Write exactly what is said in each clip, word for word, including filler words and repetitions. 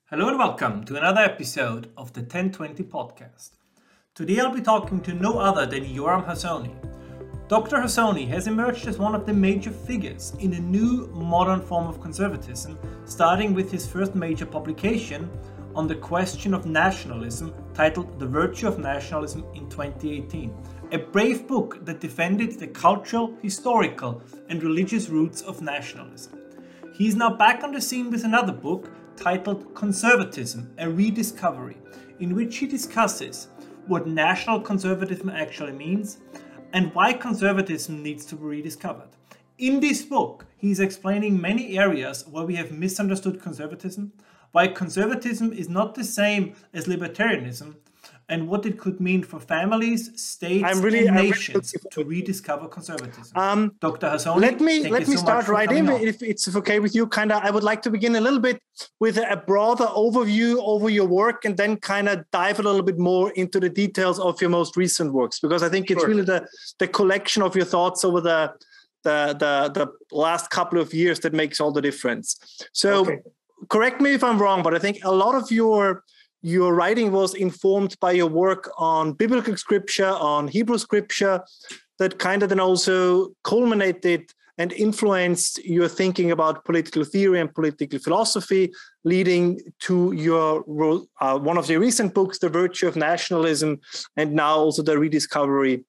Hello and welcome to another episode of the ten twenty podcast. Today I'll be talking to no other than Yoram Hazony. Doctor Hazony has emerged as one of the major figures in a new modern form of conservatism, starting with his first major publication on the question of nationalism titled The Virtue of Nationalism in twenty eighteen, a brave book that defended the cultural, historical and religious roots of nationalism. He is now back on the scene with another book titled Conservatism, a Rediscovery, in which he discusses what national conservatism actually means and why conservatism needs to be rediscovered. In this book, he is explaining many areas where we have misunderstood conservatism, why conservatism is not the same as libertarianism, and what it could mean for families, states, I'm really, and I'm nations really to rediscover conservatism. Um, Doctor Hazony, let me thank let you me so start much for right coming in, on. if it's okay with you. Kind of, I would like to begin a little bit with a broader overview over your work, and then kind of dive a little bit more into the details of your most recent works, because I think it's Sure. really the the collection of your thoughts over the the the, the last couple of years that makes all the difference. So, Okay. correct me if I'm wrong, but I think a lot of your Your writing was informed by your work on biblical scripture, on Hebrew scripture, that kind of then also culminated and influenced your thinking about political theory and political philosophy, leading to your uh, one of your recent books, The Virtue of Nationalism, and now also the rediscovery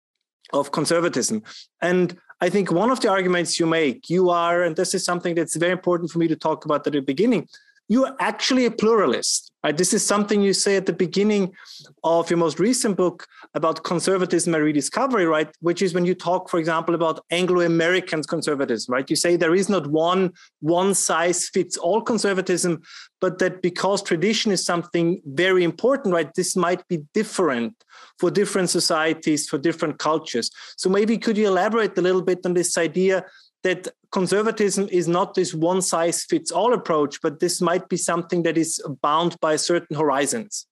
of conservatism. And I think one of the arguments you make, you are, and this is something that's very important for me to talk about at the beginning, you are actually a pluralist. Right? This is something you say at the beginning of your most recent book about conservatism and rediscovery, right? Which is when you talk, for example, about Anglo-American conservatism, right? You say there is not one one size fits all conservatism, but that because tradition is something very important, right? This might be different for different societies, for different cultures. So maybe could you elaborate a little bit on this idea that conservatism is not this one-size-fits-all approach, but this might be something that is bound by certain horizons?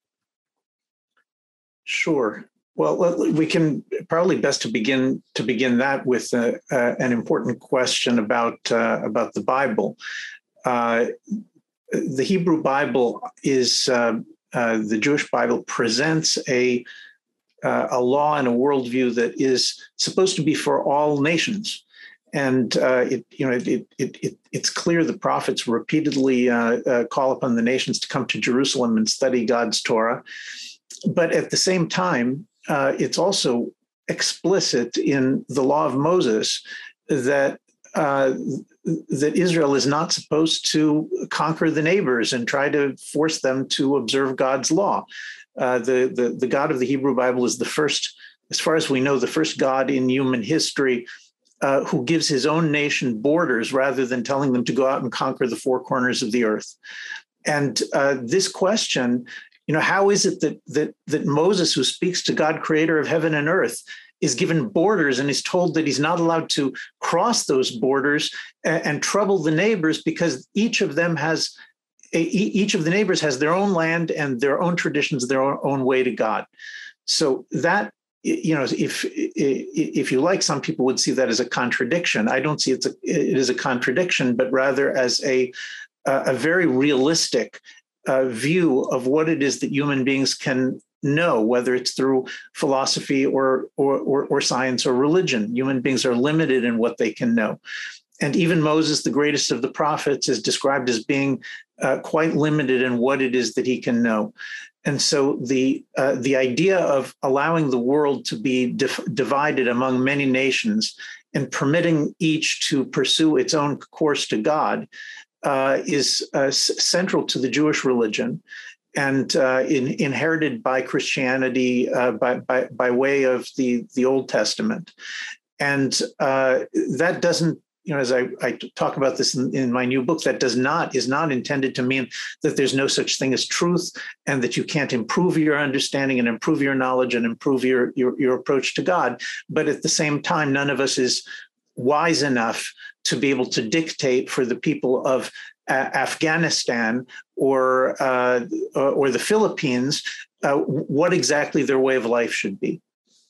Sure. Well, we can probably best to begin to begin that with uh, uh, an important question about uh, about the Bible. Uh, the Hebrew Bible is uh, uh, the Jewish Bible presents a uh, a law and a worldview that is supposed to be for all nations. And uh, it, you know, it, it, it, it's clear the prophets repeatedly uh, uh, call upon the nations to come to Jerusalem and study God's Torah. But at the same time, uh, it's also explicit in the law of Moses that uh, that Israel is not supposed to conquer the neighbors and try to force them to observe God's law. Uh, the, the the God of the Hebrew Bible is the first, as far as we know, the first God in human history Uh, who gives his own nation borders rather than telling them to go out and conquer the four corners of the earth. And uh, this question, you know, how is it that that that Moses, who speaks to God, creator of heaven and earth, is given borders and is told that he's not allowed to cross those borders and, and trouble the neighbors because each of them has, each of the neighbors has their own land and their own traditions, their own, own way to God. So that, you know, if if you like, some people would see that as a contradiction. I don't see it's a, it as a contradiction, but rather as a a very realistic uh, view of what it is that human beings can know, whether it's through philosophy or or or, or science or religion. Human beings are limited in what they can know. And even Moses, the greatest of the prophets, is described as being uh, quite limited in what it is that he can know. And so the uh, the idea of allowing the world to be dif- divided among many nations and permitting each to pursue its own course to God uh, is uh, s- central to the Jewish religion and uh, in, inherited by Christianity uh, by, by by way of the the Old Testament. And uh, that doesn't, you know, as I, I talk about this in, in my new book, that does not, is not intended to mean that there's no such thing as truth and that you can't improve your understanding and improve your knowledge and improve your, your, your approach to God. But at the same time, none of us is wise enough to be able to dictate for the people of uh, Afghanistan or, uh, or the Philippines uh, what exactly their way of life should be.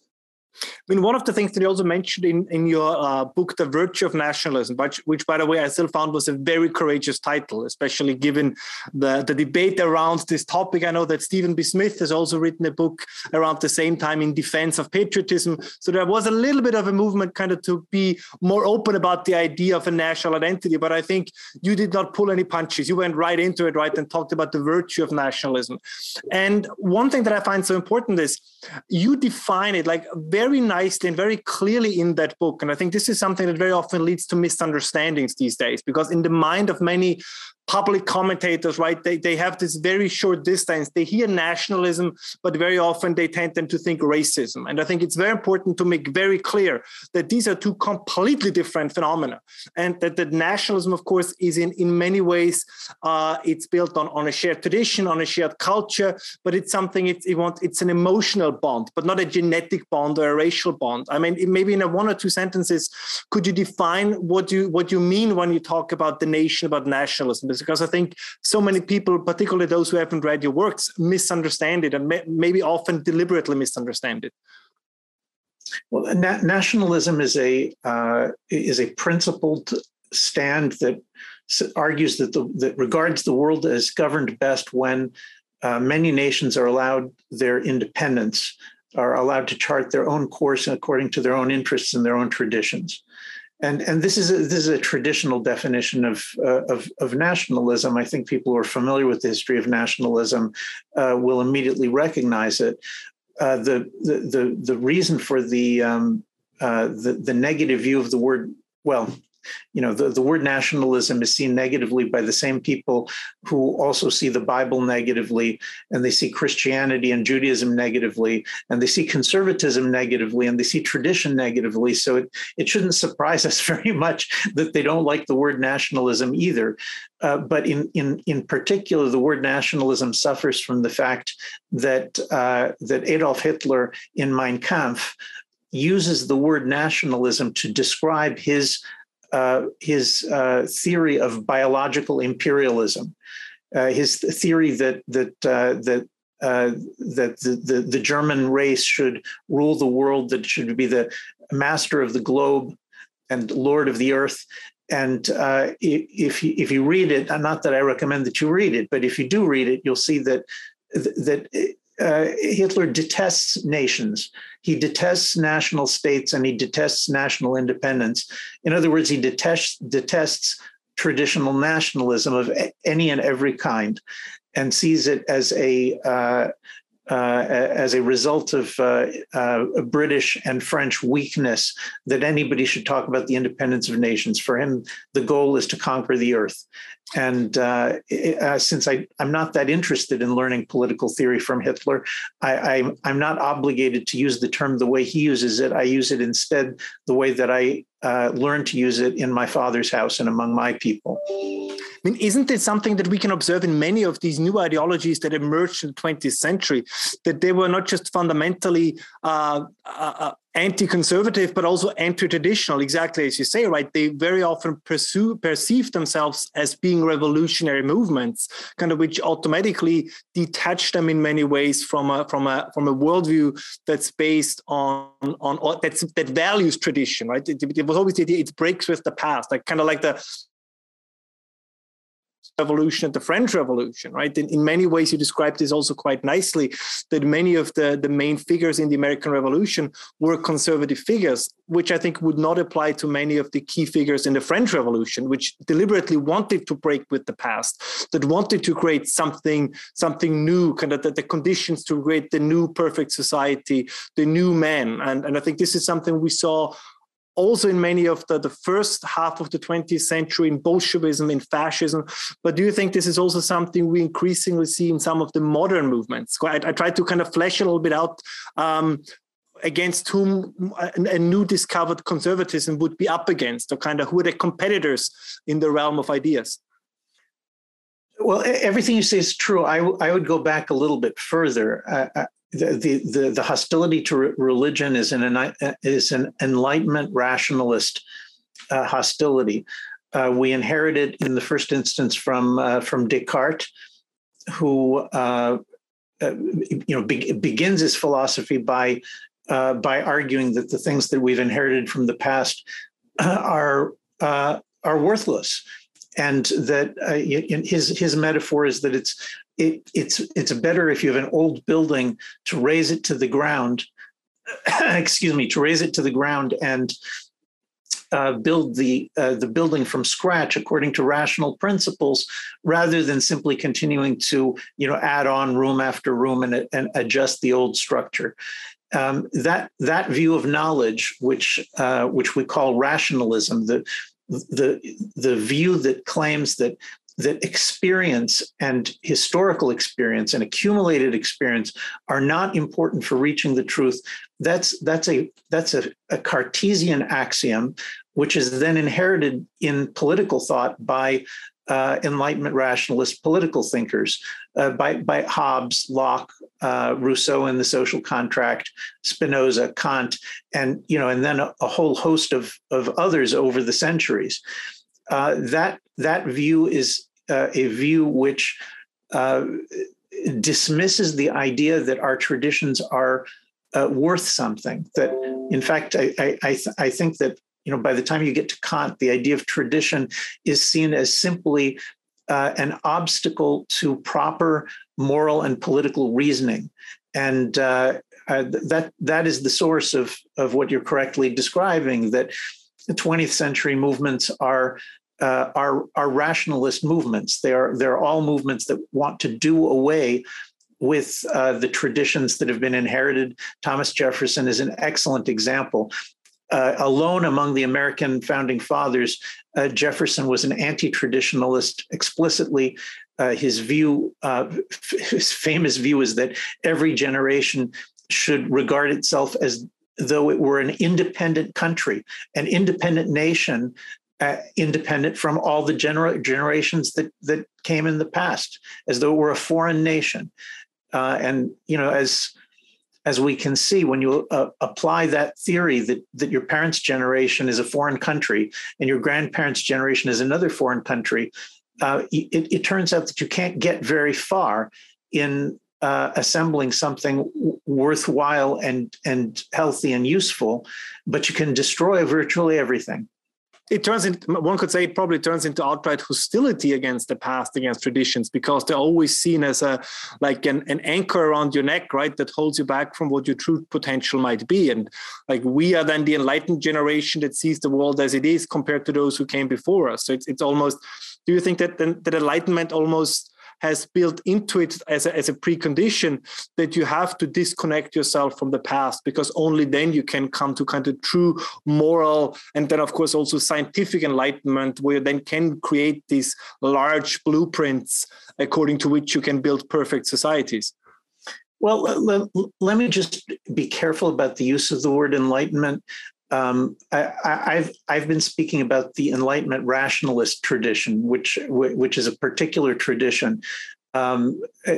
I mean, one of the things that you also mentioned in, in your uh, book, The Virtue of Nationalism, which, which, by the way, I still found was a very courageous title, especially given the, the debate around this topic. I know that Stephen B. Smith has also written a book around the same time in defense of patriotism. So there was a little bit of a movement kind of to be more open about the idea of a national identity. But I think you did not pull any punches. You went right into it, right, and talked about the virtue of nationalism. And one thing that I find so important is you define it like very nicely and very clearly in that book. And I think this is something that very often leads to misunderstandings these days, because in the mind of many public commentators, right, they, they have this very short distance. They hear nationalism, but very often they tend them to think racism. And I think it's very important to make very clear that these are two completely different phenomena. And that, that nationalism, of course, is in, in many ways, uh, it's built on, on a shared tradition, on a shared culture, but it's something, it's, it want, it's an emotional bond, but not a genetic bond or a racial bond. I mean, maybe in a one or two sentences, could you define what you, what you mean when you talk about the nation, about nationalism? Because I think so many people, particularly those who haven't read your works, misunderstand it and may, maybe often deliberately misunderstand it. Well, na- nationalism is a uh, is a principled stand that argues that the, that regards the world as governed best when uh, many nations are allowed their independence, are allowed to chart their own course according to their own interests and their own traditions. And, and this is a, this is a traditional definition of, uh, of of nationalism. I think people who are familiar with the history of nationalism uh, will immediately recognize it. Uh, the, the the the reason for the um, uh, the the negative view of the word, well, you know, the, the word nationalism is seen negatively by the same people who also see the Bible negatively, and they see Christianity and Judaism negatively, and they see conservatism negatively, and they see tradition negatively. So it, it shouldn't surprise us very much that they don't like the word nationalism either. Uh, but in, in, in particular, the word nationalism suffers from the fact that, uh, that Adolf Hitler in Mein Kampf uses the word nationalism to describe his Uh, his uh, theory of biological imperialism, uh, his theory that that uh, that uh, that the, the the German race should rule the world, that should be the master of the globe and lord of the earth. And uh, if you, if you read it, not that I recommend that you read it, but if you do read it, you'll see that that uh, Hitler detests nations. He detests national states, and he detests national independence. In other words, he detests detests traditional nationalism of any and every kind, and sees it as a uh, uh, as a result of uh, uh, British and French weakness that anybody should talk about the independence of nations. For him, the goal is to conquer the earth. And uh, uh, since I, I'm not that interested in learning political theory from Hitler, I, I, I'm not obligated to use the term the way he uses it. I use it instead the way that I uh, learned to use it in my father's house and among my people. I mean, isn't it something that we can observe in many of these new ideologies that emerged in the twentieth century, that they were not just fundamentally uh, uh, anti-conservative, but also anti-traditional, exactly as you say, right? They very often pursue, perceive themselves as being revolutionary movements, kind of which automatically detach them in many ways from a from a from a worldview that's based on on that's that values tradition, right? It, it was always the idea it breaks with the past, like kind of like the Revolution and the French Revolution, right? In, in many ways, you described this also quite nicely, that many of the, the main figures in the American Revolution were conservative figures, which I think would not apply to many of the key figures in the French Revolution, which deliberately wanted to break with the past, that wanted to create something, something new, kind of the, the conditions to create the new perfect society, the new man. And, and I think this is something we saw also in many of the, the first half of the twentieth century in Bolshevism, in fascism. But do you think this is also something we increasingly see in some of the modern movements? I, I tried to kind of flesh a little bit out um, against whom a, a new discovered conservatism would be up against, or kind of who are the competitors in the realm of ideas? Well, everything you say is true. I, w- I would go back a little bit further. Uh, The, the, the, the hostility to re- religion is an, is an Enlightenment rationalist uh, hostility. Uh, we inherited in the first instance from uh, from Descartes, who uh, uh, you know be- begins his philosophy by uh, by arguing that the things that we've inherited from the past are uh, are worthless, and that uh, his his metaphor is that it's it, it's it's better if you have an old building to raze it to the ground, excuse me, to raze it to the ground and uh, build the uh, the building from scratch according to rational principles, rather than simply continuing to you know add on room after room and, and adjust the old structure. Um, that that view of knowledge, which uh, which we call rationalism, the the the view that claims that that experience and historical experience and accumulated experience are not important for reaching the truth. That's that's a that's a, a Cartesian axiom, which is then inherited in political thought by uh, Enlightenment rationalist political thinkers, uh, by by Hobbes, Locke, uh, Rousseau in The Social Contract, Spinoza, Kant, and you know, and then a, a whole host of of others over the centuries. Uh, that that view is uh, a view which uh, dismisses the idea that our traditions are uh, worth something. That, in fact, I I, I, th- I think that you know by the time you get to Kant, the idea of tradition is seen as simply uh, an obstacle to proper moral and political reasoning, and uh, uh, that that is the source of of what you're correctly describing. That the twentieth century movements are uh, are are rationalist movements. They are they're all movements that want to do away with uh, the traditions that have been inherited. Thomas Jefferson is an excellent example. Uh, alone among the American founding fathers, uh, Jefferson was an anti-traditionalist explicitly. Uh, his view, uh, his famous view, is that every generation should regard itself as though it were an independent country, an independent nation, uh, independent from all the gener- generations that that came in the past, as though it were a foreign nation. Uh, and you know, as as we can see, when you uh, apply that theory that that your parents' generation is a foreign country and your grandparents' generation is another foreign country, uh, it, it turns out that you can't get very far in Uh, assembling something w- worthwhile and and healthy and useful, but you can destroy virtually everything. It turns into, one could say it probably turns into outright hostility against the past, against traditions, because they're always seen as a like an, an anchor around your neck, right, that holds you back from what your true potential might be. And like we are then the enlightened generation that sees the world as it is compared to those who came before us. So it's it's almost, do you think that that enlightenment almost has built into it as a, as a precondition that you have to disconnect yourself from the past, because only then you can come to kind of true moral and then, of course, also scientific enlightenment, where you then can create these large blueprints according to which you can build perfect societies? Well, let, let me just be careful about the use of the word enlightenment. Um, I, I've I've been speaking about the Enlightenment rationalist tradition, which which is a particular tradition. Um,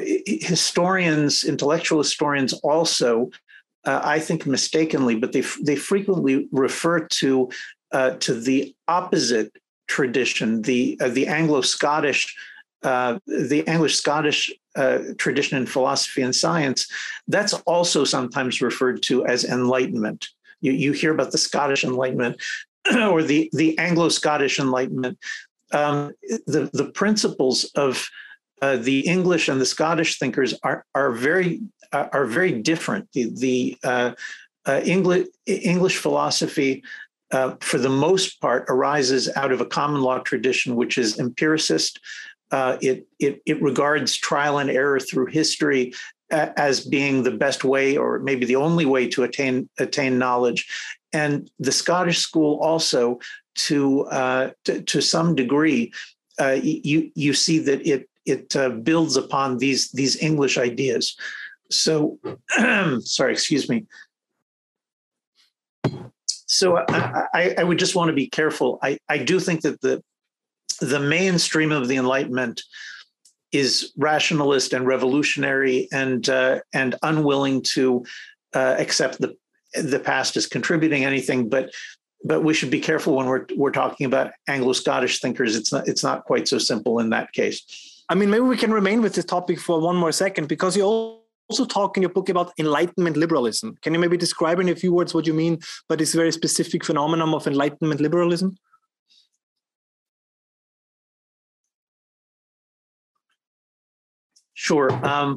historians, intellectual historians, also, uh, I think mistakenly, but they they frequently refer to uh, to the opposite tradition, the uh, the Anglo-Scottish uh, the English-Scottish uh, tradition in philosophy and science. That's also sometimes referred to as enlightenment. You, you hear about the Scottish Enlightenment or the, the Anglo-Scottish Enlightenment. Um, the, the principles of uh, the English and the Scottish thinkers are, are, very, uh, are very different. The, the uh, uh, English, English philosophy, uh, for the most part, arises out of a common law tradition, which is empiricist. Uh, it, it, it regards trial and error through history as being the best way, or maybe the only way, to attain attain knowledge. And the Scottish school also, to uh, to, to some degree, uh, you you see that it it uh, builds upon these these English ideas. So, sorry, excuse me. So I, I, I would just want to be careful. I, I do think that the the mainstream of the Enlightenment is rationalist and revolutionary and uh, and unwilling to uh, accept the the past as contributing anything. But but we should be careful when we're we're talking about Anglo-Scottish thinkers. It's not it's not quite so simple in that case. I mean, maybe we can remain with this topic for one more second, because you also talk in your book about Enlightenment liberalism. Can you maybe describe in a few words what you mean by this very specific phenomenon of Enlightenment liberalism? Sure. Um,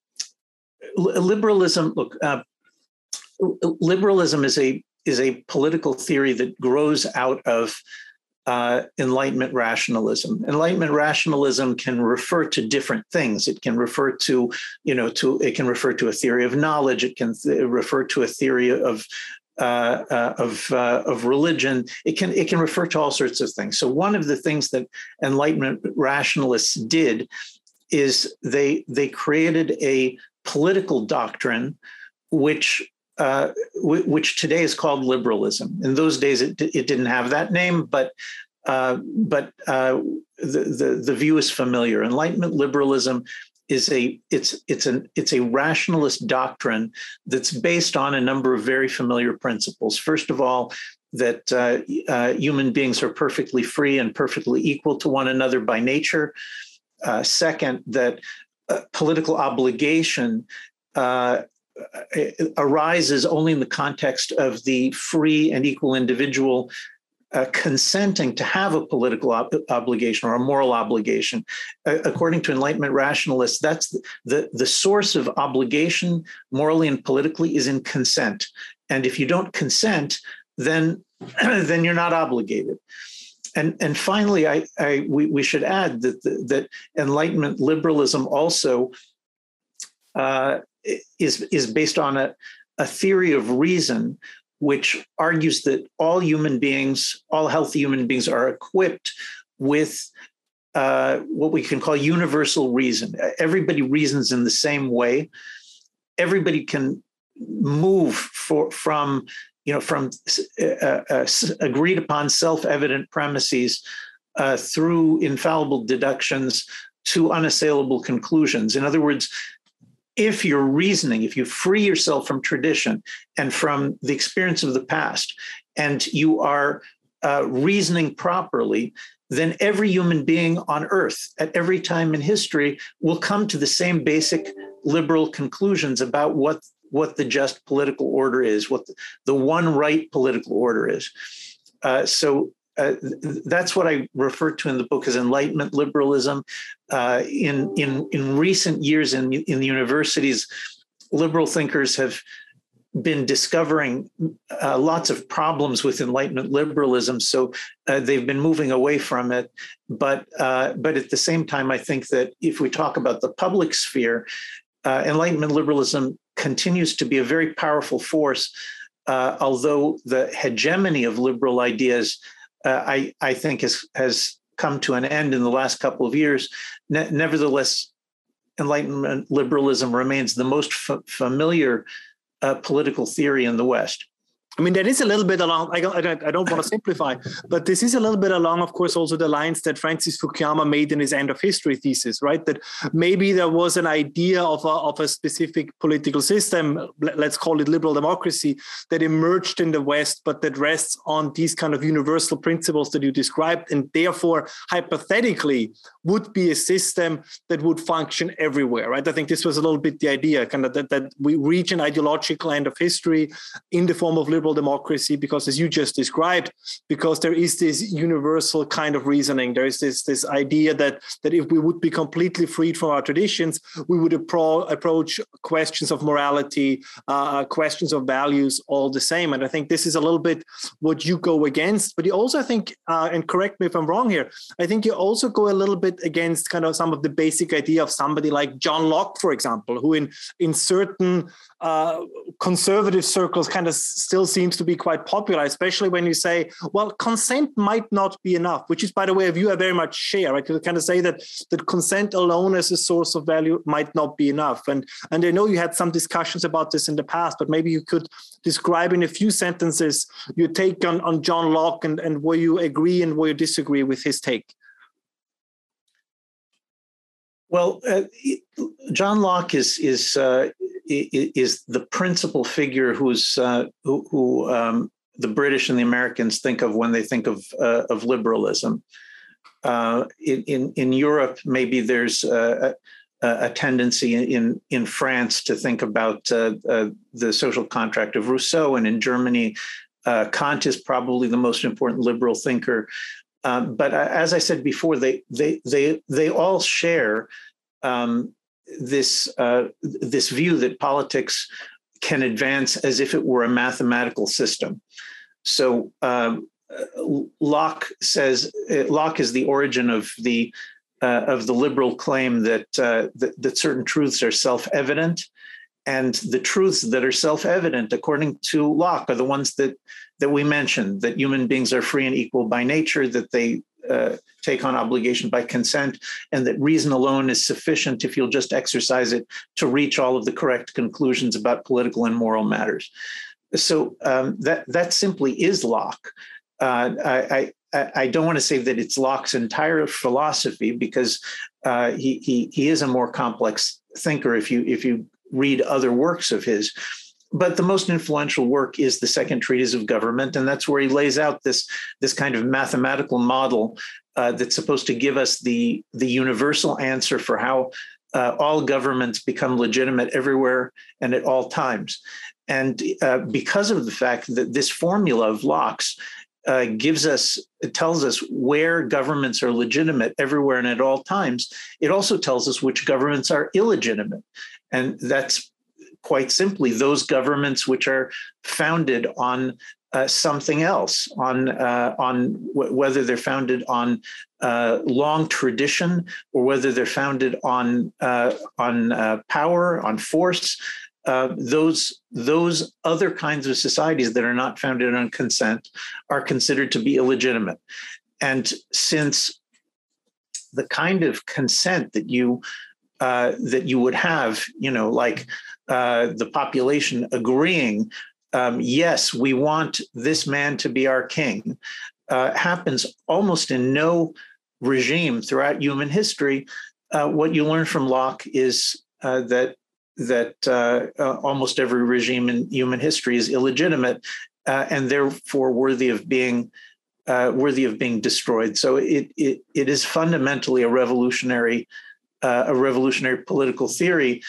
liberalism, look, uh, liberalism is a is a political theory that grows out of uh, Enlightenment rationalism. Enlightenment rationalism can refer to different things. It can refer to, you know, to it can refer to a theory of knowledge. It can th- refer to a theory of uh, uh, of uh, of religion. It can it can refer to all sorts of things. So one of the things that Enlightenment rationalists did is they they created a political doctrine, which uh, w- which today is called liberalism. In those days, it it didn't have that name, but uh, but uh, the, the the view is familiar. Enlightenment liberalism is a it's it's an it's a rationalist doctrine that's based on a number of very familiar principles. First of all, that uh, uh, human beings are perfectly free and perfectly equal to one another by nature. Uh, second, that uh, political obligation uh, arises only in the context of the free and equal individual uh, consenting to have a political ob- obligation or a moral obligation. Uh, according to Enlightenment rationalists, that's the, the, the source of obligation, morally and politically, is in consent. And if you don't consent, then, then you're not obligated. And, and finally, I, I, we, we should add that, the, that Enlightenment liberalism also uh, is, is based on a, a theory of reason, which argues that all human beings, all healthy human beings, are equipped with uh, what we can call universal reason. Everybody reasons in the same way. Everybody can move for, from you know, from uh, uh, agreed upon self-evident premises uh, through infallible deductions to unassailable conclusions. In other words, if you're reasoning, if you free yourself from tradition and from the experience of the past, and you are uh, reasoning properly, then every human being on earth at every time in history will come to the same basic liberal conclusions about what what the just political order is, what the, the one right political order is. Uh, so uh, th- that's what I refer to in the book as Enlightenment liberalism. Uh, in, in, in recent years in, in the universities, liberal thinkers have been discovering uh, lots of problems with Enlightenment liberalism, so uh, they've been moving away from it. But, uh, but at the same time, I think that if we talk about the public sphere, uh, Enlightenment liberalism continues to be a very powerful force, uh, although the hegemony of liberal ideas, uh, I, I think, has, has come to an end in the last couple of years. Ne- nevertheless, Enlightenment liberalism remains the most f- familiar uh, political theory in the West. I mean, that is a little bit along, I don't, I don't want to simplify, but this is a little bit along, of course, also the lines that Francis Fukuyama made in his End of History thesis, right? That maybe there was an idea of a, of a specific political system, let's call it liberal democracy, that emerged in the West, but that rests on these kind of universal principles that you described, and therefore, hypothetically, would be a system that would function everywhere, right? I think this was a little bit the idea, kind of that, that we reach an ideological end of history in the form of liberal democracy, because as you just described, because there is this universal kind of reasoning, there is this this idea that that if we would be completely freed from our traditions, we would appro- approach questions of morality, uh, questions of values all the same. And I think this is a little bit what you go against. But you also, I think, uh, and correct me if I'm wrong here, I think you also go a little bit against kind of some of the basic idea of somebody like John Locke, for example, who in in certain uh, conservative circles kind of still seems to be quite popular, especially when you say, well, consent might not be enough, which is, by the way, a view I very much share. Right? You kind of say that that consent alone as a source of value might not be enough. And, and I know you had some discussions about this in the past, but maybe you could describe in a few sentences your take on, on John Locke and, and where you agree and where you disagree with his take. Well, uh, John Locke is is uh, is the principal figure who's uh, who, who um, the British and the Americans think of when they think of uh, of liberalism. Uh, in in Europe, maybe there's a, a tendency in, in France to think about uh, uh, the social contract of Rousseau, and in Germany, uh, Kant is probably the most important liberal thinker. Um, but as I said before, they they they they all share um, this uh, this view that politics can advance as if it were a mathematical system. So um, Locke says Locke is the origin of the uh, of the liberal claim that, uh, that that certain truths are self-evident, and the truths that are self-evident, according to Locke, are the ones that that we mentioned: that human beings are free and equal by nature, that they uh, take on obligation by consent, and that reason alone is sufficient if you'll just exercise it to reach all of the correct conclusions about political and moral matters. So um, that that simply is Locke. Uh, I, I I don't want to say that it's Locke's entire philosophy, because uh, he he he is a more complex thinker if you if you read other works of his. But the most influential work is the Second Treatise of Government, and that's where he lays out this this kind of mathematical model uh, that's supposed to give us the the universal answer for how uh, all governments become legitimate everywhere and at all times. And uh, because of the fact that this formula of Locke's uh, gives us, it tells us where governments are legitimate everywhere and at all times, it also tells us which governments are illegitimate. And that's quite simply those governments which are founded on uh, something else, on uh, on w- whether they're founded on uh, long tradition, or whether they're founded on uh, on uh, power, on force. Uh, those those other kinds of societies that are not founded on consent are considered to be illegitimate. And since the kind of consent that you uh, that you would have, you know, like uh, the population agreeing, um, yes, we want this man to be our king, uh, happens almost in no regime throughout human history. Uh, what you learn from Locke is uh, that that uh, uh, almost every regime in human history is illegitimate uh, and therefore worthy of being uh, worthy of being destroyed. So it it it is fundamentally a revolutionary uh, a revolutionary political theory.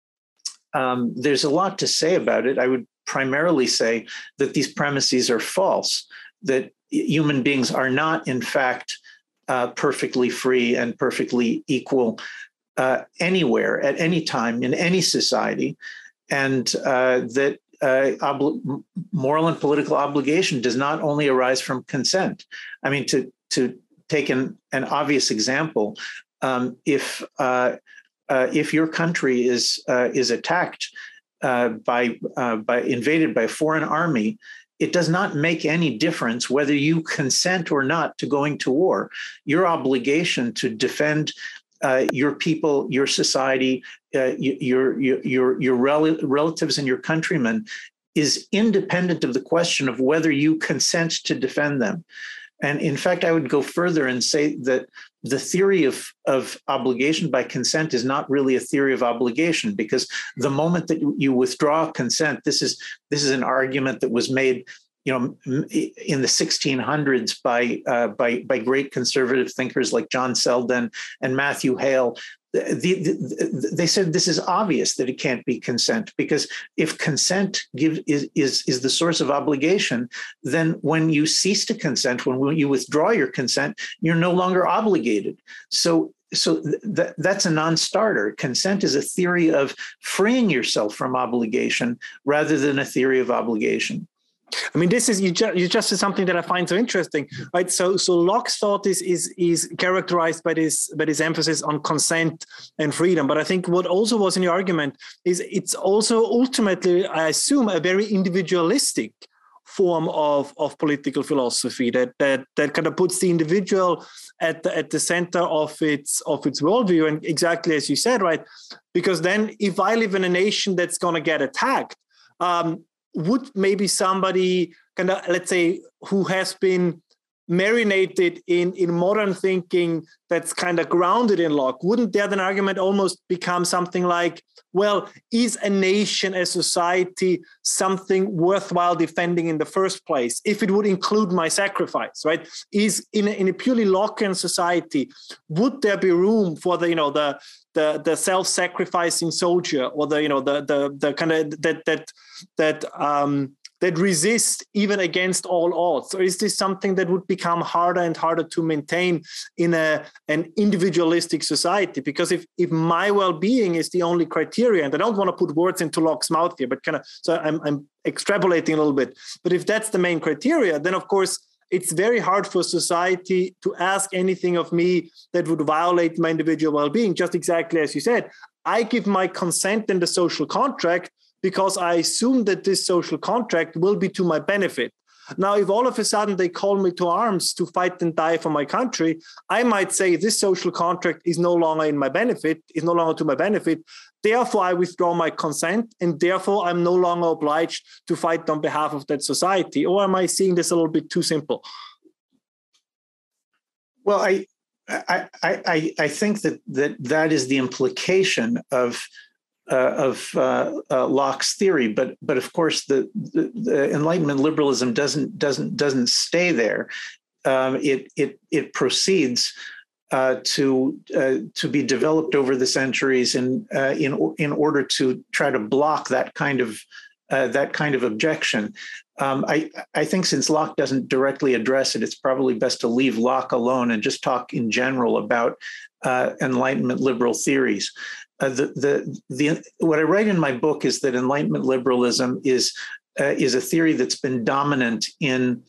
Um, there's a lot to say about it. I would primarily say that these premises are false, that human beings are not, in fact, uh, perfectly free and perfectly equal Uh, anywhere, at any time, in any society, and uh, that uh, obli- moral and political obligation does not only arise from consent. I mean, to to take an, an obvious example, um, if uh, uh, if your country is uh, is attacked uh, by uh, by invaded by a foreign army, it does not make any difference whether you consent or not to going to war. Your obligation to defend Uh, your people, your society, uh, your your your your rel- relatives and your countrymen is independent of the question of whether you consent to defend them. And in fact, I would go further and say that the theory of, of obligation by consent is not really a theory of obligation, because the moment that you withdraw consent, this is this is an argument that was made, you know, in the sixteen hundreds by uh, by by great conservative thinkers like John Selden and Matthew Hale. The, the, the, they said this is obvious that it can't be consent, because if consent give, is, is is the source of obligation, then when you cease to consent, when you withdraw your consent, you're no longer obligated. So so th- that's a non-starter. Consent is a theory of freeing yourself from obligation rather than a theory of obligation. I mean, this is you just you just said something that I find so interesting, right? So, so Locke's thought is is is characterized by this by this emphasis on consent and freedom. But I think what also was in your argument is it's also ultimately, I assume, a very individualistic form of of political philosophy that that that kind of puts the individual at the, at the center of its of its worldview. And exactly as you said, right? Because then, if I live in a nation that's going to get attacked, Um, would maybe somebody kind of, let's say, who has been marinated in, in modern thinking that's kind of grounded in Locke, wouldn't there an argument almost become something like, well, is a nation, a society, something worthwhile defending in the first place, if it would include my sacrifice, right? Is in a, in a purely Lockean society, would there be room for the, you know, the the the self-sacrificing soldier, or the you know the the the kind of that that that um, that resist even against all odds? Or is this something that would become harder and harder to maintain in a an individualistic society? Because if if my well-being is the only criteria, and I don't want to put words into Locke's mouth here, but kind of so I'm I'm extrapolating a little bit. But if that's the main criteria, then of course it's very hard for society to ask anything of me that would violate my individual well-being. Just exactly as you said, I give my consent in the social contract because I assume that this social contract will be to my benefit. Now, if all of a sudden they call me to arms to fight and die for my country, I might say this social contract is no longer in my benefit, is no longer to my benefit. Therefore, I withdraw my consent, and therefore I'm no longer obliged to fight on behalf of that society. Or am I seeing this a little bit too simple? Well, I I I I think that that, that is the implication of Uh, of uh, uh, Locke's theory, but but of course the, the, the Enlightenment liberalism doesn't doesn't doesn't stay there. Um, it it it proceeds uh, to uh, to be developed over the centuries in uh, in in order to try to block that kind of uh, that kind of objection. Um, I I think since Locke doesn't directly address it, it's probably best to leave Locke alone and just talk in general about uh, Enlightenment liberal theories. Uh, the, the the what I write in my book is that Enlightenment liberalism is uh, is a theory that's been dominant in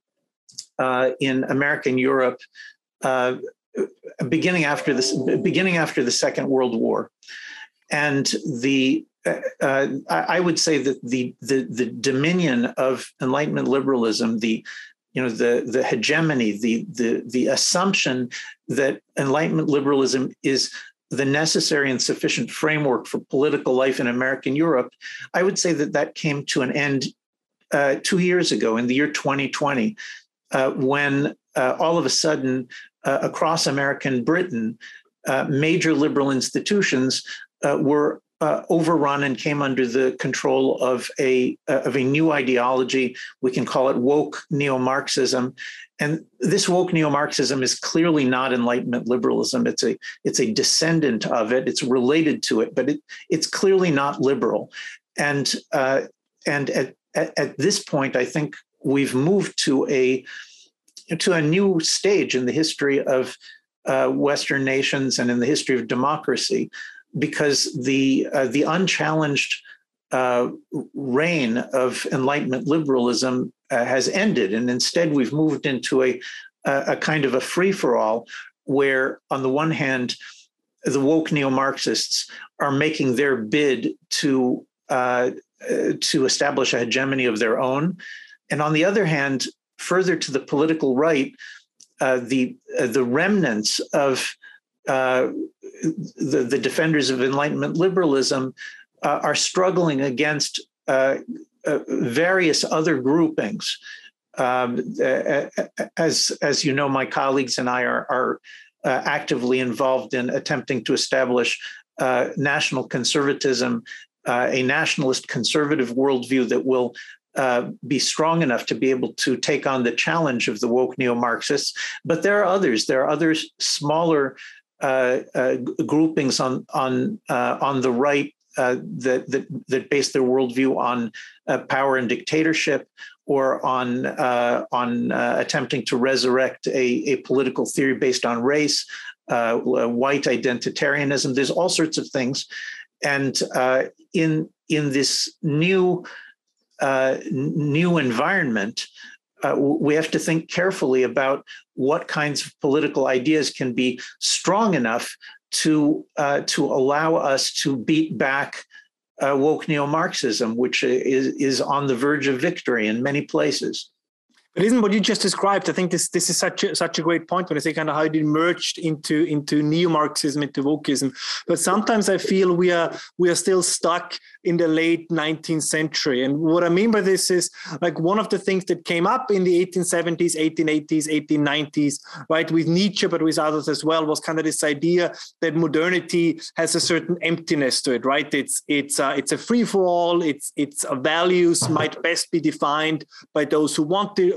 uh, in America and Europe uh, beginning after this beginning after the Second World War, and the uh, I would say that the the the dominion of Enlightenment liberalism, the you know the the hegemony, the the the assumption that Enlightenment liberalism is the necessary and sufficient framework for political life in America and Europe, I would say that that came to an end uh, two years ago, in the year twenty twenty, uh, when uh, all of a sudden, uh, across America and Britain, uh, major liberal institutions uh, were uh, overrun and came under the control of a uh, of a new ideology. We can call it woke neo-Marxism. And this woke neo-Marxism is clearly not Enlightenment liberalism. It's a it's a descendant of it. It's related to it, but it, it's clearly not liberal. And uh, and at, at at this point, I think we've moved to a to a new stage in the history of uh, Western nations and in the history of democracy, because the uh, the unchallenged uh, reign of Enlightenment liberalism Uh, has ended, and instead we've moved into a, a a kind of a free-for-all where, on the one hand, the woke neo-Marxists are making their bid to uh, uh, to establish a hegemony of their own, and on the other hand, further to the political right, uh, the uh, the remnants of uh, the the defenders of Enlightenment liberalism uh, are struggling against Uh, Uh, various other groupings. Um, as as you know, my colleagues and I are, are uh, actively involved in attempting to establish uh, national conservatism, uh, a nationalist conservative worldview that will uh, be strong enough to be able to take on the challenge of the woke neo-Marxists. But there are others. There are other smaller uh, uh, groupings on on uh, on the right Uh, that, that that base their worldview on uh, power and dictatorship, or on uh, on uh, attempting to resurrect a, a political theory based on race, uh, white identitarianism. There's all sorts of things, and uh, in in this new uh, new environment, uh, we have to think carefully about what kinds of political ideas can be strong enough to uh, to allow us to beat back uh, woke neo-Marxism, which is is on the verge of victory in many places. But isn't what you just described? I think this this is such a, such a great point when I say kind of how it emerged into into neo-Marxism, into wokeism. But sometimes I feel we are we are still stuck in the late nineteenth century. And what I mean by this is, like, one of the things that came up in the eighteen seventies, eighteen eighties, eighteen nineties, right, with Nietzsche, but with others as well, was kind of this idea that modernity has a certain emptiness to it, right? It's it's uh, it's a free for all. It's it's uh, values might best be defined by those who want to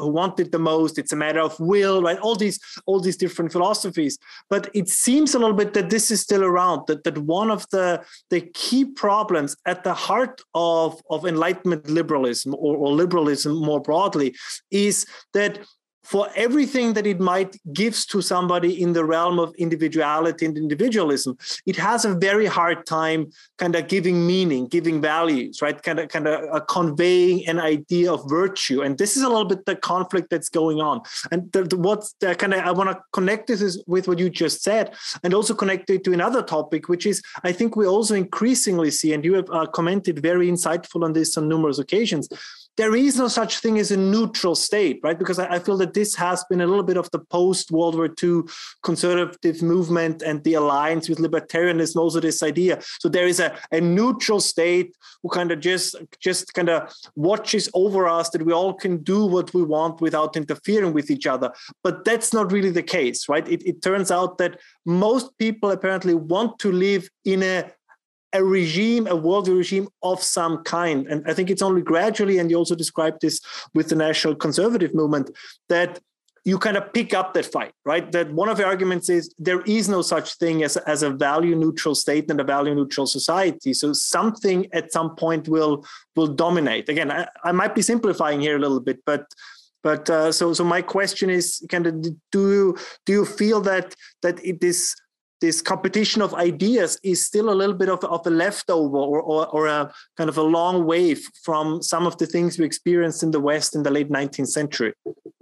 who want it the most. It's a matter of will, right? All these, all these different philosophies. But it seems a little bit that this is still around, that, that one of the, the key problems at the heart of, of Enlightenment liberalism or, or liberalism more broadly is that for everything that it might gives to somebody in the realm of individuality and individualism, it has a very hard time kind of giving meaning, giving values, right? Kind of, kind of uh, conveying an idea of virtue. And this is a little bit the conflict that's going on. And the, the, what's the kind of, I want to connect this is with what you just said, and also connect it to another topic, which is, I think we also increasingly see, and you have uh, commented very insightful on this on numerous occasions, there is no such thing as a neutral state, right? Because I, I feel that this has been a little bit of the post-World War Two conservative movement and the alliance with libertarianism, also this idea. So there is a, a neutral state who kind of just, just kind of watches over us, that we all can do what we want without interfering with each other. But that's not really the case, right? It, it turns out that most people apparently want to live in a a regime, a worldview regime of some kind. And I think it's only gradually, and you also described this with the National Conservative Movement, that you kind of pick up that fight, right? That one of the arguments is there is no such thing as, as a value-neutral state and a value-neutral society. So something at some point will, will dominate. Again, I, I might be simplifying here a little bit, but but uh, so so my question is, kind of, do you, do you feel that that it is this competition of ideas is still a little bit of, of a leftover or, or, or a kind of a long wave from some of the things we experienced in the West in the late nineteenth century?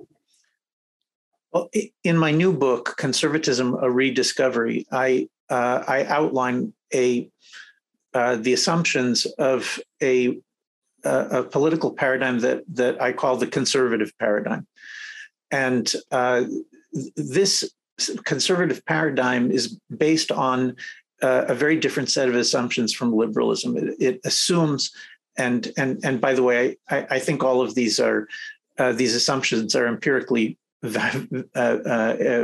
Well, in my new book, Conservatism: A Rediscovery, I uh, I outline a uh, the assumptions of a, a political paradigm that that I call the conservative paradigm, and uh, this conservative paradigm is based on uh, a very different set of assumptions from liberalism. It, it assumes, and and and by the way, I, I think all of these are uh, these assumptions are empirically uh, uh,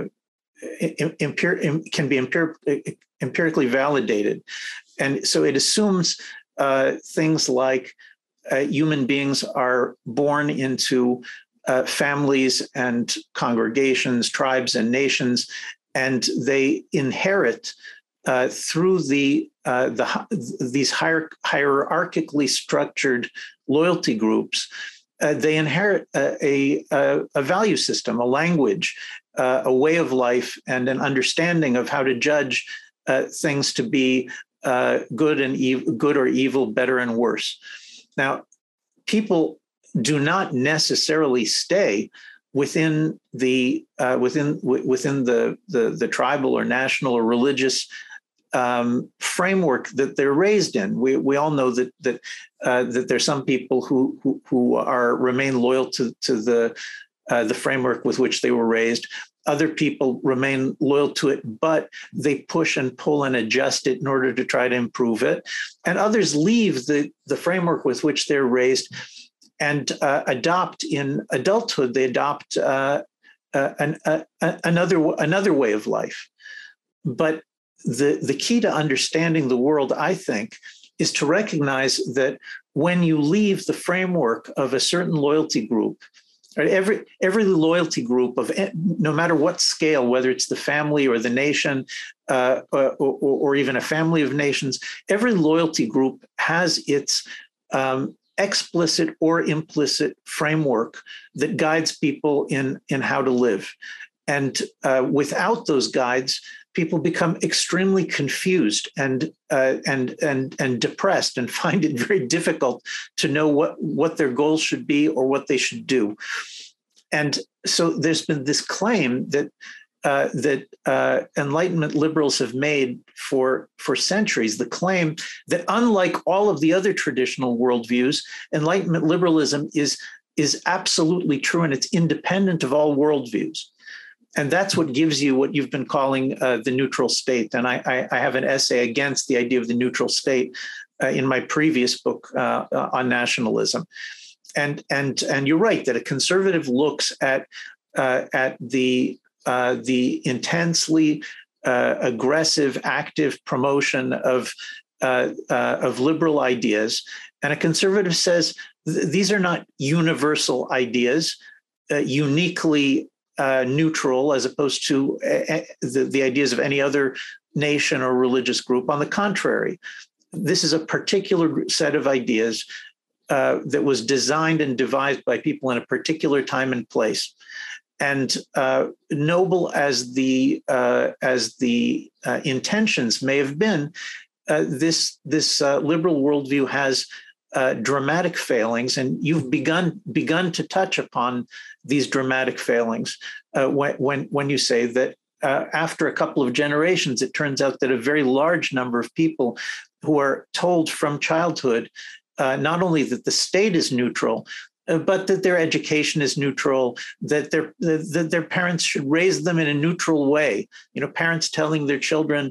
empir- can be empir- empirically validated, and so it assumes uh, things like uh, human beings are born into Uh, families and congregations, tribes and nations, and they inherit uh, through the uh, the these hier- hierarchically structured loyalty groups. Uh, they inherit a, a, a value system, a language, uh, a way of life, and an understanding of how to judge uh, things to be uh, good and ev- good or evil, better and worse. Now, people do not necessarily stay within the uh, within w- within the, the the tribal or national or religious um, framework that they're raised in. We we all know that that uh, that there's some people who who, who are remain loyal to to the uh, the framework with which they were raised. Other people remain loyal to it, but they push and pull and adjust it in order to try to improve it. And others leave the the framework with which they're raised and uh, adopt in adulthood, they adopt uh, uh, an, uh, another another way of life. But the, the key to understanding the world, I think, is to recognize that when you leave the framework of a certain loyalty group, right, every every loyalty group of no matter what scale, whether it's the family or the nation, uh, or, or, or even a family of nations, every loyalty group has its um, explicit or implicit framework that guides people in, in how to live. And uh, without those guides, people become extremely confused and uh, and and and depressed and find it very difficult to know what, what their goals should be or what they should do. And so there's been this claim that Uh, that uh, Enlightenment liberals have made for, for centuries, the claim that unlike all of the other traditional worldviews, Enlightenment liberalism is, is absolutely true and it's independent of all worldviews. And that's what gives you what you've been calling uh, the neutral state. And I, I, I have an essay against the idea of the neutral state uh, in my previous book uh, on nationalism. And, and, and you're right that a conservative looks at, uh, at the Uh, the intensely uh, aggressive, active promotion of uh, uh, of liberal ideas, and a conservative says th- these are not universal ideas. uh, uniquely uh, neutral as opposed to uh, the, the ideas of any other nation or religious group. On the contrary, this is a particular set of ideas uh, that was designed and devised by people in a particular time and place. And uh, noble as the uh, as the uh, intentions may have been, uh, this this uh, liberal worldview has uh, dramatic failings, and you've begun begun to touch upon these dramatic failings uh, when when when you say that uh, after a couple of generations, it turns out that a very large number of people who are told from childhood uh, not only that the state is neutral, but that their education is neutral, that their that their parents should raise them in a neutral way. You know, parents telling their children,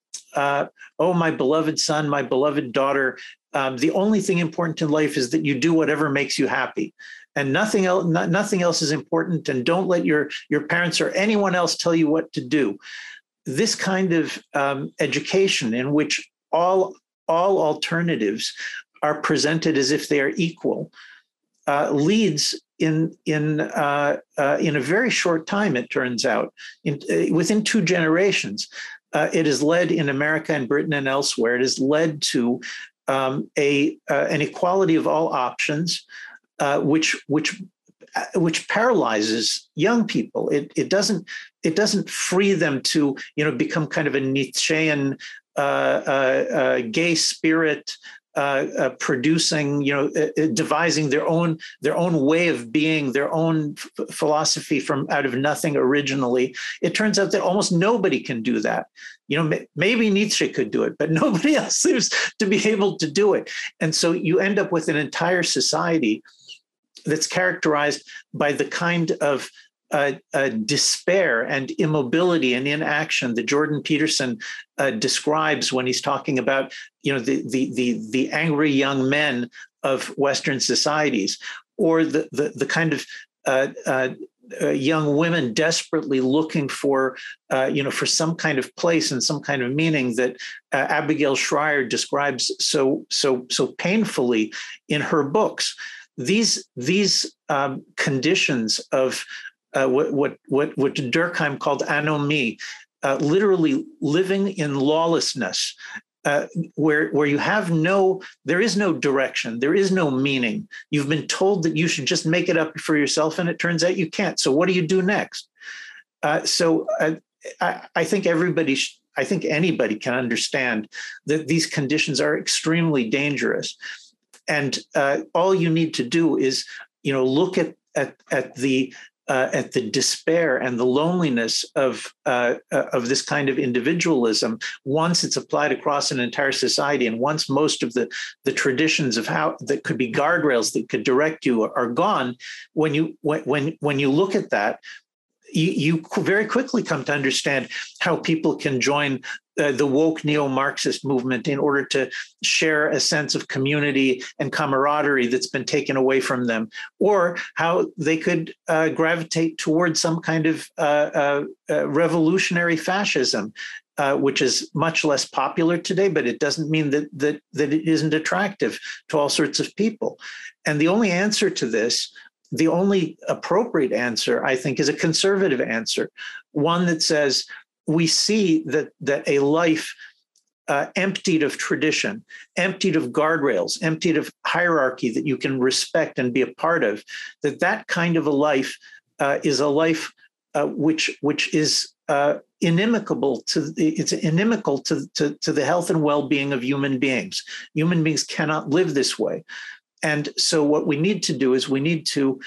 uh, "Oh, my beloved son, my beloved daughter, um, the only thing important in life is that you do whatever makes you happy, and nothing else. Not, nothing else is important. And don't let your your parents or anyone else tell you what to do." This kind of um, education, in which all all alternatives are presented as if they are equal, Uh, leads in in uh, uh, in a very short time, it turns out, in, uh, within two generations, uh, it has led in America and Britain and elsewhere. It has led to um, a uh, an equality of all options, uh, which which which paralyzes young people. It it doesn't it doesn't free them to you know become kind of a Nietzschean uh, uh, uh, gay spirit. Uh, uh, producing, you know, uh, devising their own their own way of being, their own f- philosophy from out of nothing originally. It turns out that almost nobody can do that. You know, m- maybe Nietzsche could do it, but nobody else seems to be able to do it. And so you end up with an entire society that's characterized by the kind of Uh, uh, despair and immobility and inaction that Jordan Peterson uh, describes when he's talking about, you know, the the the the angry young men of Western societies, or the the, the kind of uh, uh, uh, young women desperately looking for, uh, you know, for some kind of place and some kind of meaning that uh, Abigail Shrier describes so so so painfully in her books. These these um, conditions of Uh, what what what what Durkheim called anomie, uh, literally living in lawlessness, uh, where where you have no, there is no direction, there is no meaning. You've been told that you should just make it up for yourself, and it turns out you can't. So what do you do next? Uh, so uh, I, I think everybody, sh- I think anybody can understand that these conditions are extremely dangerous, and uh, all you need to do is, you know, look at at at the Uh, at the despair and the loneliness of uh, uh, of this kind of individualism once it's applied across an entire society, and once most of the the traditions of how that could be guardrails that could direct you are, are gone. When you when when when you look at that, you, you very quickly come to understand how people can join uh, the woke neo-Marxist movement in order to share a sense of community and camaraderie that's been taken away from them, or how they could uh, gravitate towards some kind of uh, uh, uh, revolutionary fascism, uh, which is much less popular today, but it doesn't mean that, that, that it isn't attractive to all sorts of people. And the only answer to this, the only appropriate answer, I think, is a conservative answer, one that says we see that that a life uh, emptied of tradition, emptied of guardrails, emptied of hierarchy that you can respect and be a part of, that that kind of a life uh, is a life uh, which which is uh, inimical to it's inimical to, to to the health and well-being of human beings. Human beings cannot live this way. And so what we need to do is we need to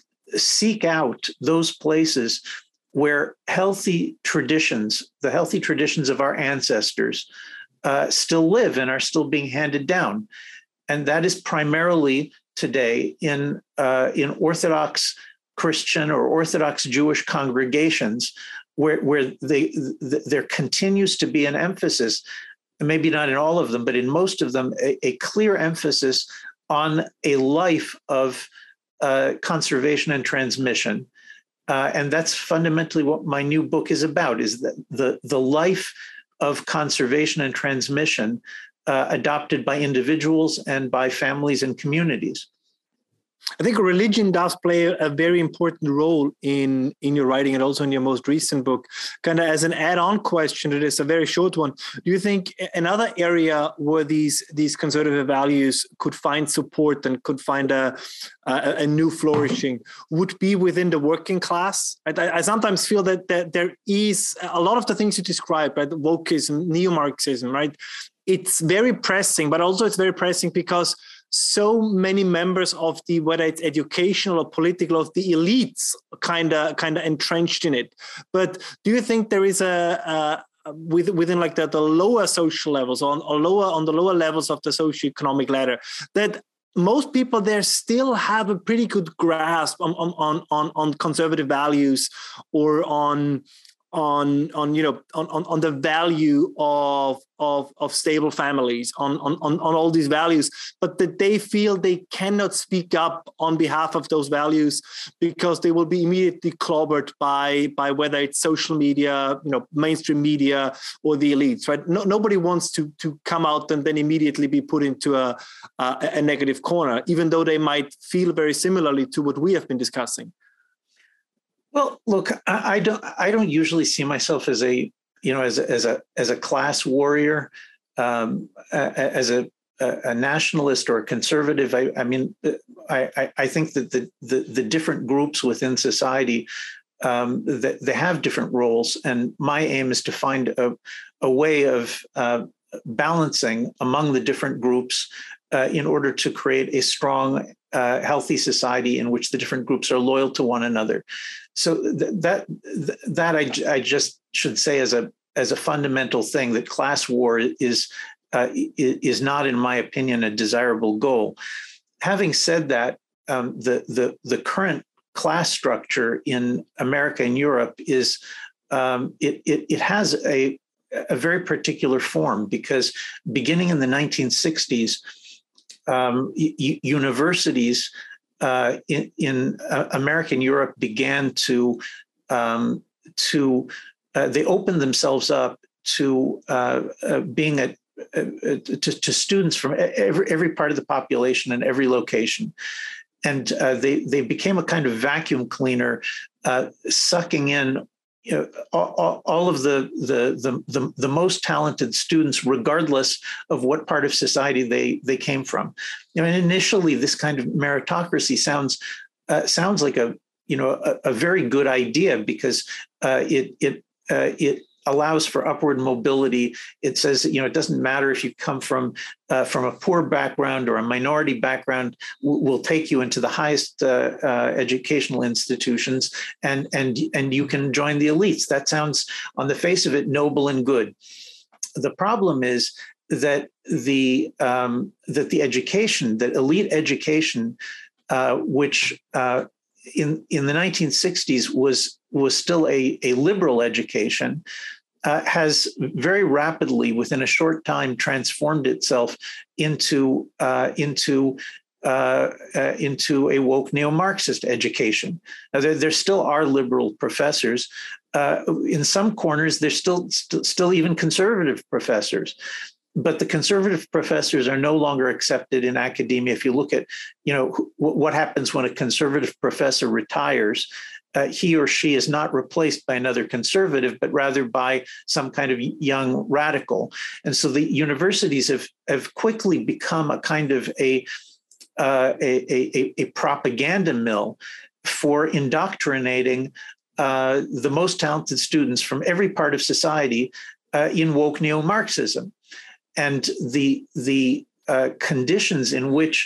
seek out those places where healthy traditions, the healthy traditions of our ancestors, uh, still live and are still being handed down. And that is primarily today in, uh, in Orthodox Christian or Orthodox Jewish congregations, where, where they, th- there continues to be an emphasis, maybe not in all of them, but in most of them, a, a clear emphasis on a life of uh, conservation and transmission. Uh, and that's fundamentally what my new book is about, is that the, the life of conservation and transmission uh, adopted by individuals and by families and communities. I think religion does play a very important role in, in your writing and also in your most recent book. Kind of as an add-on question, it is a very short one. Do you think another area where these these conservative values could find support and could find a a, a new flourishing would be within the working class? I, I sometimes feel that, that there is a lot of the things you described, right? Wokeism, neo-Marxism, right? It's very pressing, but also it's very pressing because so many members of the, whether it's educational or political, of the elites kind of kind of entrenched in it. But do you think there is a, a with, within like the, the lower social levels on or lower on the lower levels of the socioeconomic ladder that most people there still have a pretty good grasp on on on on conservative values or on on on you know on, on on the value of of of stable families, on on on all these values, but that they feel they cannot speak up on behalf of those values because they will be immediately clobbered by by whether it's social media, you know, mainstream media, or the elites, right? No, nobody wants to to come out and then immediately be put into a, a a negative corner, even though they might feel very similarly to what we have been discussing. Well, look, I, I don't. I don't usually see myself as a, you know, as a, as a as a class warrior, um, as a, a nationalist or a conservative. I, I mean, I, I think that the, the the different groups within society, um, that they have different roles, and my aim is to find a a way of uh, balancing among the different groups uh, in order to create a strong, uh, healthy society in which the different groups are loyal to one another. So th- that th- that I, I just should say as a as a fundamental thing, that class war is uh, is not, in my opinion, a desirable goal. Having said that, um, the the the current class structure in America and Europe is um, it, it it has a a very particular form, because beginning in the nineteen sixties, um, y- universities Uh, in, in uh, America and Europe began to um, to uh, they opened themselves up to uh, uh, being a, a, a to, to students from every every part of the population and every location, and uh, they they became a kind of vacuum cleaner, uh, sucking in, you know, all, all of the, the the the the most talented students, regardless of what part of society they they came from. You know, and initially, this kind of meritocracy sounds uh, sounds like a you know a, a very good idea, because uh, it it uh, it allows for upward mobility. It says, you know, it doesn't matter if you come from uh, from a poor background or a minority background. We'll take you into the highest uh, uh, educational institutions, and and and you can join the elites. That sounds, on the face of it, noble and good. The problem is that the um, that the education, that elite education, uh, which uh, in in the nineteen sixties was was still a, a liberal education, uh, has very rapidly, within a short time, transformed itself into uh, into uh, uh, into a woke neo-Marxist education. Now, there, there still are liberal professors. Uh, in some corners, there's still st- still even conservative professors. But the conservative professors are no longer accepted in academia. If you look at, you know, w- what happens when a conservative professor retires, uh, he or she is not replaced by another conservative, but rather by some kind of young radical. And so the universities have, have quickly become a kind of a, uh, a, a, a propaganda mill for indoctrinating uh, the most talented students from every part of society uh, in woke neo-Marxism. And the the uh, conditions in which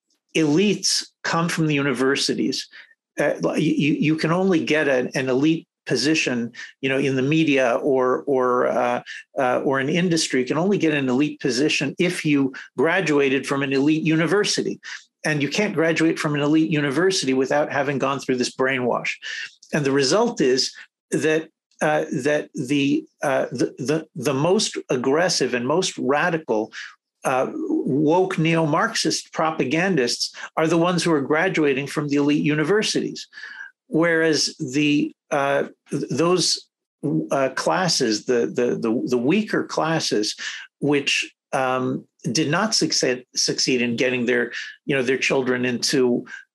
elites come from the universities, uh, you, you can only get an, an elite position, you know, in the media or or uh, uh, or in industry. You can only get an elite position if you graduated from an elite university, and you can't graduate from an elite university without having gone through this brainwash. And the result is that. Uh, that the, uh, the the the most aggressive and most radical uh, woke neo-Marxist propagandists are the ones who are graduating from the elite universities, whereas the uh, those uh, classes, the, the the the weaker classes, which um, did not succeed succeed in getting their you know their children into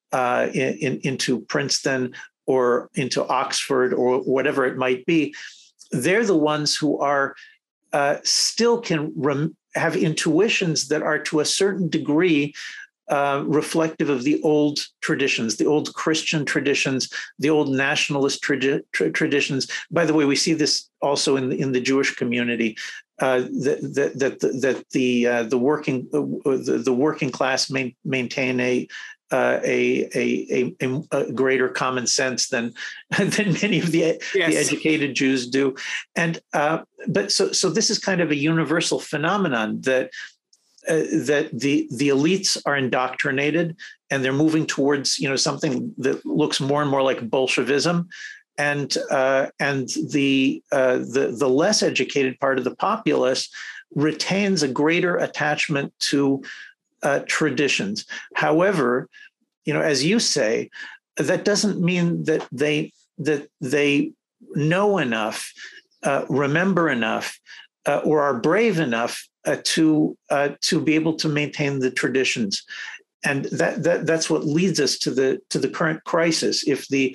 uh, in, in, into Princeton or into Oxford or whatever it might be, they're the ones who are uh, still can rem- have intuitions that are to a certain degree uh, reflective of the old traditions, the old Christian traditions, the old nationalist tradi- tra- traditions. By the way, we see this also in the, in the Jewish community. Uh, that that that that the uh, the working uh, the, the working class main, maintain a, uh, a, a a a greater common sense than than many of the yes. the educated Jews do, and uh, but so so this is kind of a universal phenomenon that uh, that the the elites are indoctrinated and they're moving towards, you know, something that looks more and more like Bolshevism. And uh, and the uh, the the less educated part of the populace retains a greater attachment to uh, traditions. However, you know, as you say, that doesn't mean that they that they know enough, uh, remember enough, uh, or are brave enough uh, to uh, to be able to maintain the traditions. And that that that's what leads us to the to the current crisis. If the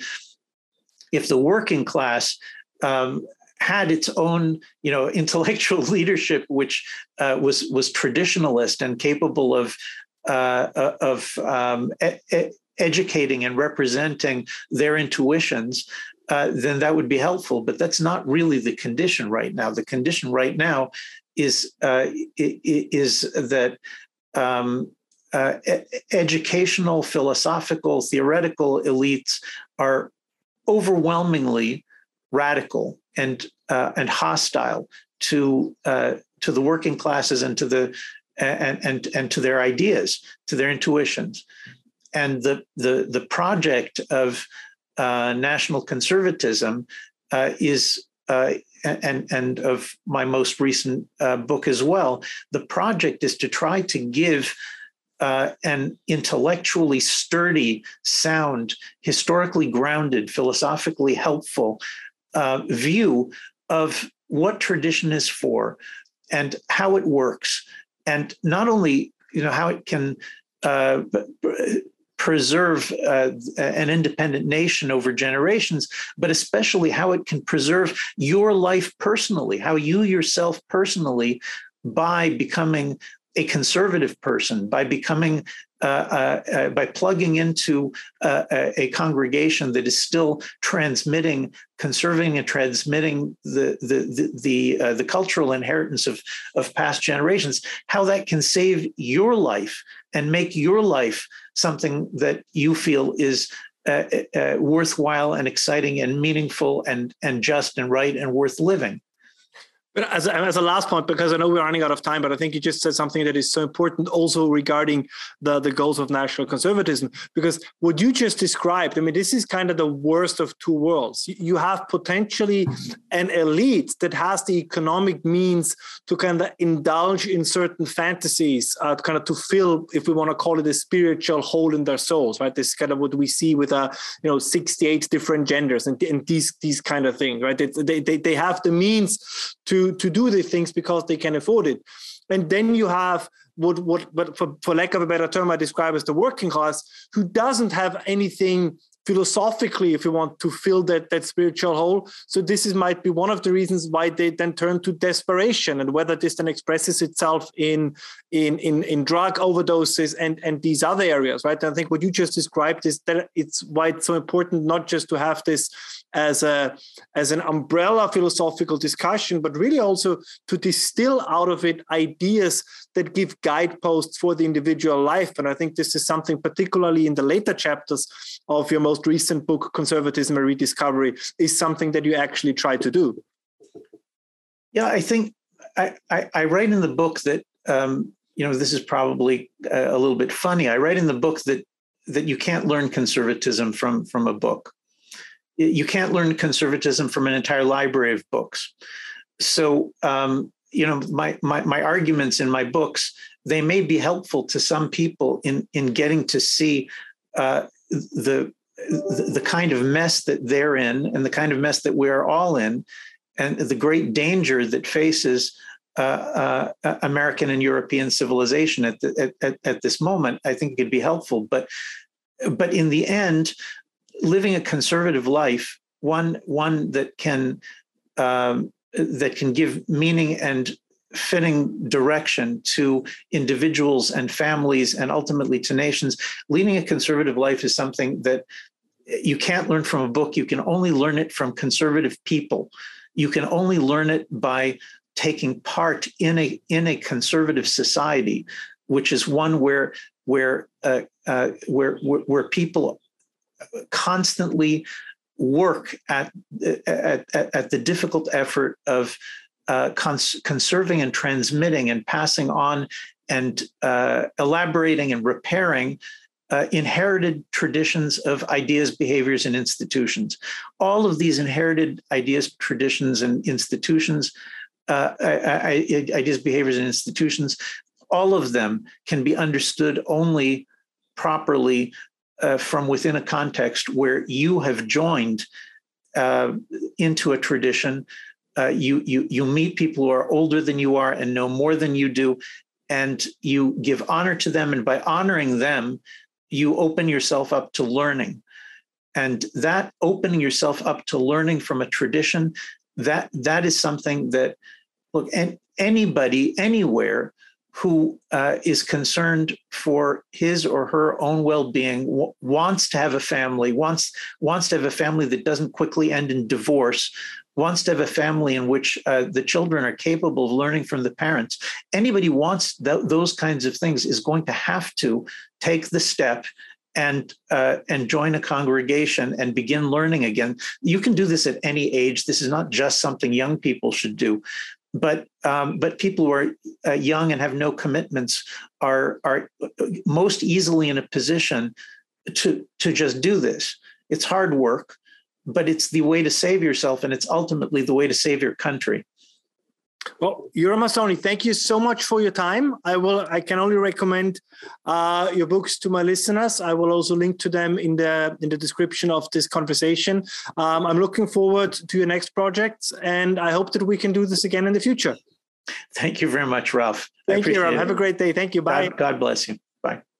If the working class um, had its own, you know, intellectual leadership, which uh, was was traditionalist and capable of uh, of um, e- educating and representing their intuitions, uh, then that would be helpful. But that's not really the condition right now. The condition right now is uh, is that um, uh, educational, philosophical, theoretical elites are overwhelmingly radical and uh, and hostile to uh, to the working classes and to the and and and to their ideas, to their intuitions, and the the the project of uh, national conservatism uh, is uh, and and of my most recent uh, book as well. The project is to try to give Uh, an intellectually sturdy, sound, historically grounded, philosophically helpful uh, view of what tradition is for and how it works, and not only, you know, how it can uh, preserve uh, an independent nation over generations, but especially how it can preserve your life personally, how you yourself personally, by becoming a conservative person, by becoming, uh, uh, uh, by plugging into uh, a, a congregation that is still transmitting, conserving and transmitting the the the the, uh, the cultural inheritance of of past generations, how that can save your life and make your life something that you feel is uh, uh, worthwhile and exciting and meaningful and and just and right and worth living. But as a, as a last point, because I know we're running out of time, but I think you just said something that is so important also regarding the, the goals of national conservatism, because what you just described, I mean, this is kind of the worst of two worlds. You have potentially an elite that has the economic means to kind of indulge in certain fantasies, uh, kind of to fill, if we want to call it, a spiritual hole in their souls, right? This is kind of what we see with, uh, you know, sixty-eight different genders and, and these these kind of things, right? They, they, they have the means to to do these things because they can afford it. And then you have what, what, what for, for lack of a better term, I describe as the working class, who doesn't have anything philosophically, if you want, to fill that, that spiritual hole. So this is might be one of the reasons why they then turn to desperation, and whether this then expresses itself in in in, in drug overdoses and, and these other areas, right? And I think what you just described is that it's why it's so important not just to have this as a as an umbrella philosophical discussion, but really also to distill out of it ideas that give guideposts for the individual life. And I think this is something particularly in the later chapters of your most recent book, Conservatism and Rediscovery, is something that you actually try to do. Yeah, I think I, I, I write in the book that, um, you know, this is probably a, a little bit funny. I write in the book that that you can't learn conservatism from, from a book. You can't learn conservatism from an entire library of books. So, um, you know, my, my my arguments in my books, they may be helpful to some people in in getting to see uh, the the kind of mess that they're in and the kind of mess that we're all in, and the great danger that faces uh, uh, American and European civilization at, the, at, at at this moment. I think it could be helpful, but but in the end, living a conservative life, one one that can um, that can give meaning and fitting direction to individuals and families and ultimately to nations. Leading a conservative life is something that you can't learn from a book. You can only learn it from conservative people. You can only learn it by taking part in a in a conservative society, which is one where where uh, uh, where, where where people constantly work at at, at the difficult effort of uh, cons- conserving and transmitting and passing on and uh, elaborating and repairing uh, inherited traditions of ideas, behaviors, and institutions. All of these inherited ideas, traditions, and institutions, uh, ideas, behaviors, and institutions, all of them can be understood only properly uh, from within a context where you have joined uh, into a tradition. Uh, you, you, you meet people who are older than you are and know more than you do, and you give honor to them. And by honoring them, you open yourself up to learning. And that opening yourself up to learning from a tradition, that that is something that, look, and anybody, anywhere who uh, is concerned for his or her own well-being, w- wants to have a family, wants wants to have a family that doesn't quickly end in divorce, wants to have a family in which uh, the children are capable of learning from the parents. Anybody who wants th- those kinds of things is going to have to take the step and uh, and join a congregation and begin learning again. You can do this at any age. This is not just something young people should do. But um, but people who are uh, young and have no commitments are are most easily in a position to to just do this. It's hard work, but it's the way to save yourself, and it's ultimately the way to save your country. Well, Yoram Hazony, thank you so much for your time. I will. I can only recommend uh, your books to my listeners. I will also link to them in the in the description of this conversation. Um, I'm looking forward to your next projects, and I hope that we can do this again in the future. Thank you very much, Ralph. Thank you, Yoram. Have a great day. Thank you. Bye. God, God bless you. Bye.